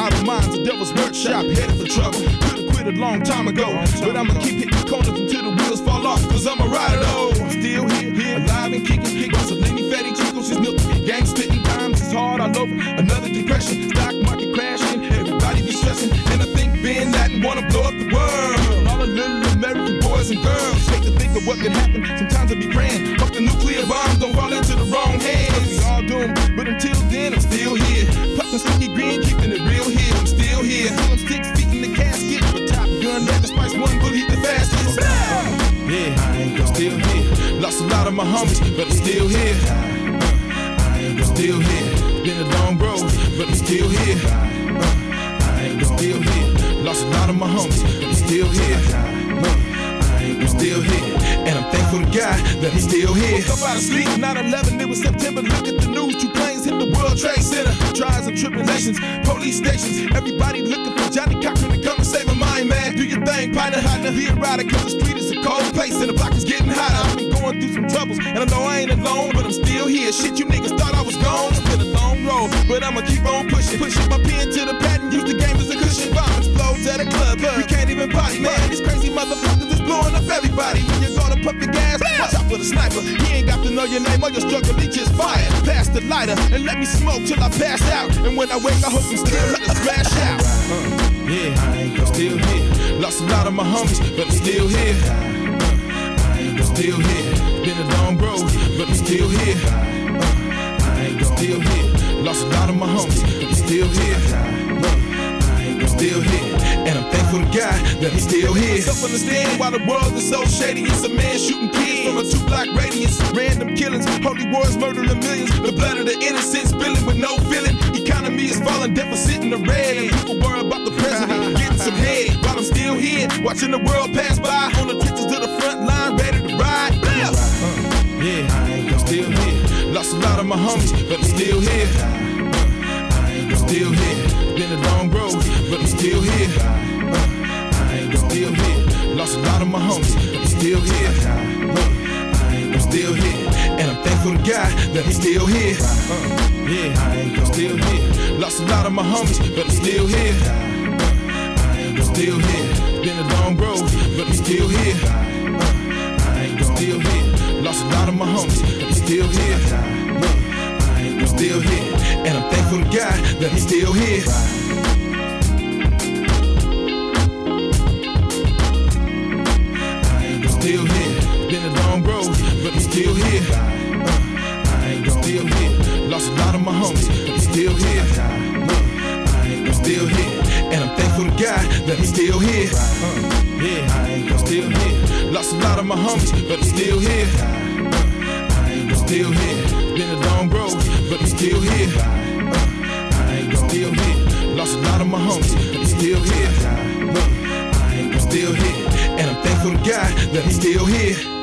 Suicidal minds, the devil's workshop, headed for trouble. Could've quit a long time ago, but I'ma keep hitting corners until the wheels fall off, cause I'm a rider though. I'm still here, alive and kicking. Mussolini, fatty Chico, she's milking. Gang spitting times, it's hard all over. Another depression, stock market crashing. Everybody be stressing, and I think Bin Laden wanna blow up the world. All the little American boys and girls hate to think of what could happen. Sometimes I be praying, hope the nuclear bombs don't fall into the wrong hands. We all doomed, but until then I'm still here. Puffin' sticky green, keeping it real here. I'm still here. I'm 6 feet in the casket, but Top Gun, Leather Spice, one bullet the fastest. Yeah, I'm still here. Lost a lot of my homies, but I'm still here. I'm still here. Been a long road, but I'm still here. I'm still here. Lost a lot of my homies, but I'm still here. I'm still here, and I'm thankful to God that I'm still here. Woke up out of sleep, 9/11, it was September. Look at the news, 2 planes hit the World Trade Center. Trials and tribulations, police stations, everybody looking for Johnny Cochran to come and save a mind, man. Do your thing, partner, partner, be a rider, cause the street is a cold place and the block is getting hotter. I've been going through some troubles, and I know I ain't alone, but I'm still here. Shit, you niggas thought I was gone. It's been a long road, but I'ma keep on pushing. Pushing my pen to the pad and use the game as a cushion. Bomb explodes at a club, we can't even party, man. These crazy motherfuckers is blowing up everybody. When you're gonna pump your gas, watch out for the sniper. He ain't got to know your name or your struggle, he just fire. Pass the lighter and let me smoke till I pass out. And when I wake, I hope I'm still let the smash out. Yeah, I'm still here. Lost a lot of my homies, but I'm still here. I'm still here. Been a long road, but I'm still here. I'm still here. Lost a lot of my homies, but I'm still here. I'm still here, and I'm thankful to God that I'm still here. Self-understand why the world is so shady. It's a man shooting kids from a 2-block radius. Random killings, holy wars murdering millions. The blood of the innocent spilling with no feeling. Economy is falling, deficit in the red. And people worry about the president getting some head. While I'm still here, watching the world pass by. On the trenches to the front line, ready to ride. Yeah, I'm still here. Lost a lot of my homies, but I'm still here. I'm still here. Been a long road, but I'm still here. I'm still here. Lost a lot of my homies, but I'm still here. I'm still here, and I'm thankful to God that I'm still here. Yeah, I'm still here. Lost a lot of my homies, but I'm still here. I'm still here. Been a long road, but I'm still here. I'm still here. Lost a lot of my homies, but I'm still here. I'm still here, and I'm thankful to God that I'm still here. I'm still here, been a long road, but I'm still here. I'm still here, lost a lot of my homies, but I'm still here. I'm still here, and I'm thankful to God that I'm still here. Yeah, I'm still here, lost a lot of my homies, but I'm still here. I'm still here, been a long road, but I'm still here. I'm still here, lost a lot of my homies, but I'm still here. I'm still here, and I'm thankful to God that I'm still here.